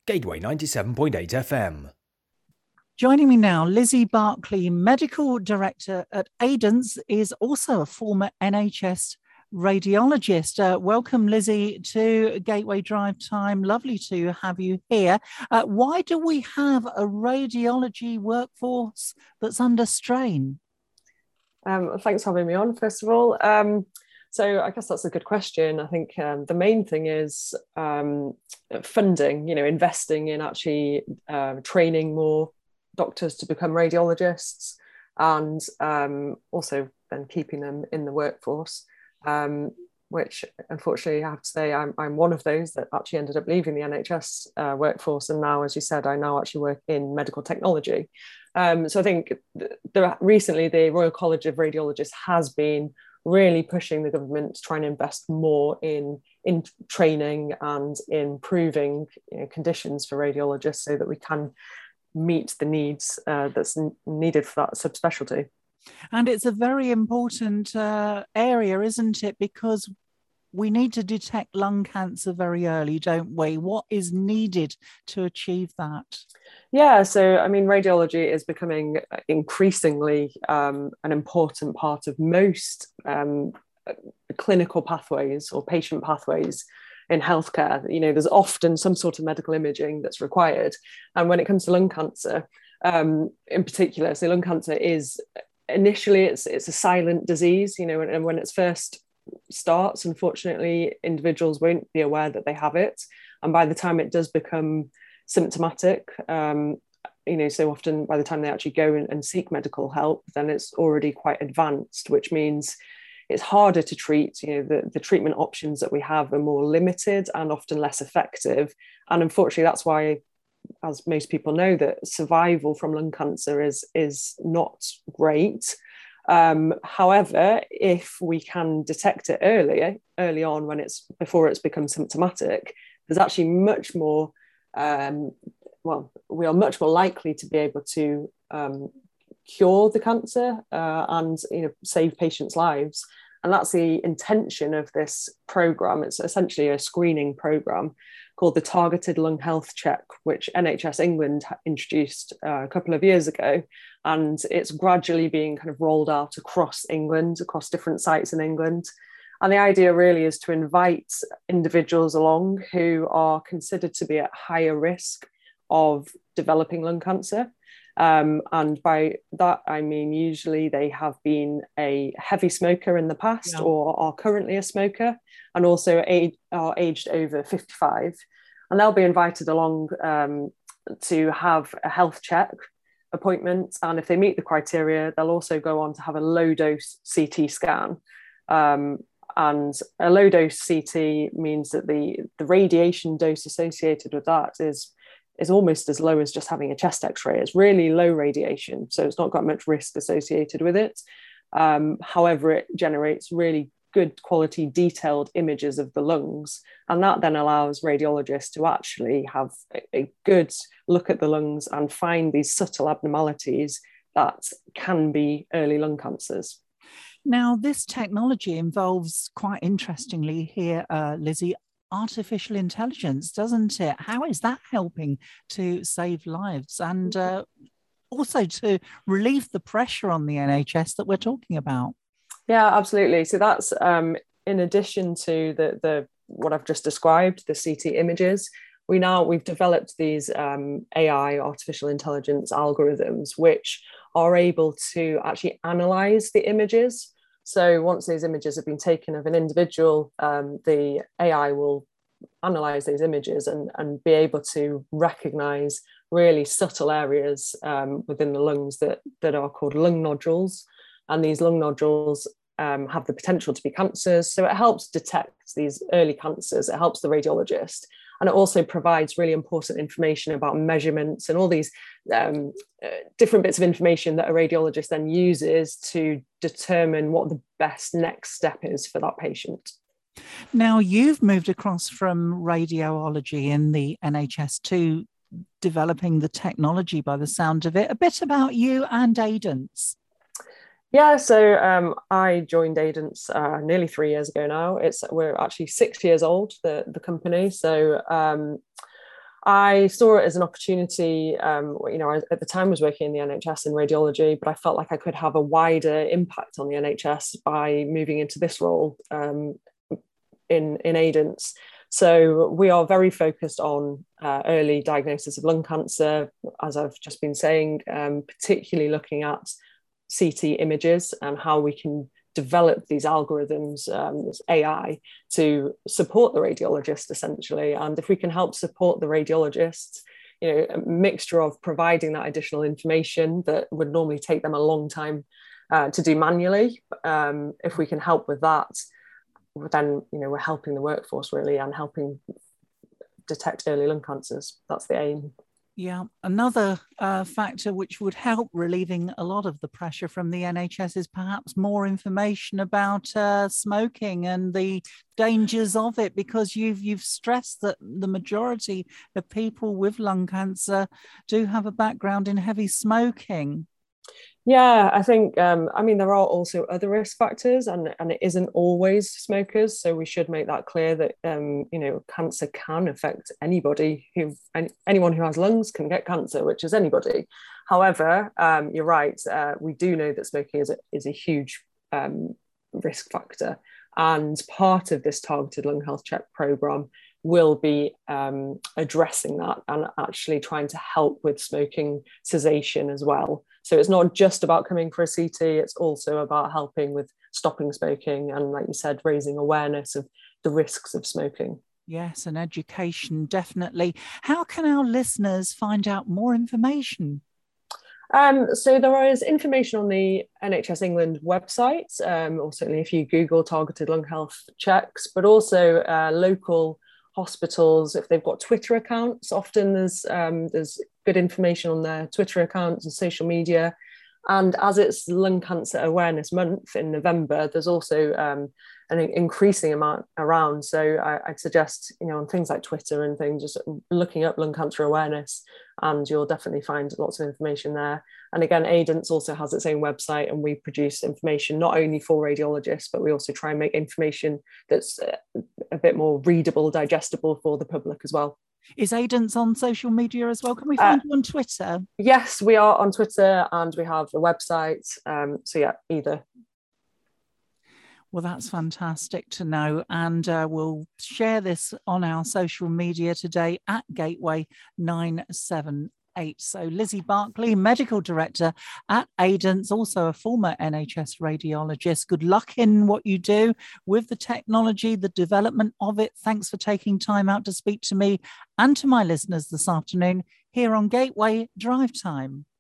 Gateway 97.8 FM. Joining me now, Lizzie Barclay, Medical Director at Aidence, is also a former NHS radiologist. Welcome, Lizzie, to Gateway Drive Time. Lovely to have you here. Why do we have a radiology workforce that's under strain? Thanks for having me on, first of all. So I guess that's a good question. I think the main thing is funding, investing in actually training more doctors to become radiologists, and also then keeping them in the workforce, which unfortunately I have to say I'm one of those that actually ended up leaving the NHS workforce, and now, as you said, I now actually work in medical technology. So I think recently the Royal College of Radiologists has been really pushing the government to try and invest more in training and improving conditions for radiologists so that we can meet the needs that's needed for that subspecialty. And it's a very important area, isn't it? Because we need to detect lung cancer very early, don't we? What is needed to achieve that? Yeah, so I mean, radiology is becoming increasingly an important part of most clinical pathways or patient pathways in healthcare. There's often some sort of medical imaging that's required. And when it comes to lung cancer, in particular, so lung cancer is initially it's a silent disease, and when it's first starts, unfortunately, individuals won't be aware that they have it. And by the time it does become symptomatic, so often by the time they actually go and seek medical help, then it's already quite advanced, which means it's harder to treat. The treatment options that we have are more limited and often less effective. And unfortunately, that's why, as most people know, that survival from lung cancer is not great. However, if we can detect it early on before it's become symptomatic, there's actually much more, we are much more likely to be able to cure the cancer and save patients' lives. And that's the intention of this program. It's essentially a screening program called the Targeted Lung Health Check, which NHS England introduced a couple of years ago. And it's gradually being kind of rolled out across England, across different sites in England. And the idea really is to invite individuals along who are considered to be at higher risk of developing lung cancer. And by that, I mean, usually they have been a heavy smoker in the past, or are currently a smoker, and also are aged over 55. And they'll be invited along to have a health check appointment. And if they meet the criteria, they'll also go on to have a low dose CT scan. And a low dose CT means that the radiation dose associated with that is almost as low as just having a chest x-ray. It's really low radiation, so it's not got much risk associated with it. However, it generates really good quality detailed images of the lungs, and that then allows radiologists to actually have a good look at the lungs and find these subtle abnormalities that can be early lung cancers. Now, this technology involves, quite interestingly here, Lizzie, artificial intelligence, doesn't it? How is that helping to save lives and also to relieve the pressure on the NHS that we're talking about? Yeah, absolutely. So that's in addition to the what I've just described, the CT images. We've developed these AI, artificial intelligence algorithms, which are able to actually analyze the images. So once those images have been taken of an individual, the AI will analyze those images and be able to recognize really subtle areas within the lungs that are called lung nodules. And these lung nodules have the potential to be cancers. So it helps detect these early cancers. It helps the radiologist. And it also provides really important information about measurements and all these different bits of information that a radiologist then uses to determine what the best next step is for that patient. Now, you've moved across from radiology in the NHS to developing the technology by the sound of it. A bit about you and Aidence. Yeah, so I joined Aidence nearly 3 years ago now. We're actually 6 years old, the company. So I saw it as an opportunity. I, at the time, was working in the NHS in radiology, but I felt like I could have a wider impact on the NHS by moving into this role in Aidance. So we are very focused on early diagnosis of lung cancer, as I've just been saying, particularly looking at CT images and how we can develop these algorithms, this AI, to support the radiologist essentially. And if we can help support the radiologist, a mixture of providing that additional information that would normally take them a long time to do manually, if we can help with that, then we're helping the workforce really and helping detect early lung cancers. That's the aim. Yeah, another factor which would help relieving a lot of the pressure from the NHS is perhaps more information about smoking and the dangers of it, because you've stressed that the majority of people with lung cancer do have a background in heavy smoking. Yeah, I think, there are also other risk factors and it isn't always smokers. So we should make that clear that, cancer can affect anybody anyone who has lungs can get cancer, which is anybody. However, you're right. We do know that smoking is a huge risk factor. And part of this targeted lung health check programme will be addressing that and actually trying to help with smoking cessation as well. So it's not just about coming for a CT, it's also about helping with stopping smoking and, like you said, raising awareness of the risks of smoking. Yes, and education, definitely. How can our listeners find out more information? So there is information on the NHS England website, or certainly if you Google targeted lung health checks, but also local hospitals, if they've got Twitter accounts, often there's good information on their Twitter accounts and social media. And as it's Lung Cancer Awareness Month in November, there's also an increasing amount around. So I'd suggest, on things like Twitter and things, just looking up lung cancer awareness, and you'll definitely find lots of information there. And again, Aidance also has its own website, and we produce information not only for radiologists, but we also try and make information that's a bit more readable, digestible for the public as well. Is Aidance on social media as well? Can we find you on Twitter? Yes, we are on Twitter and we have a website. So yeah, either. Well, that's fantastic to know. And we'll share this on our social media today at Gateway 978. So Lizzie Barclay, Medical Director at Aidance, also a former NHS radiologist. Good luck in what you do with the technology, the development of it. Thanks for taking time out to speak to me and to my listeners this afternoon here on Gateway Drive Time.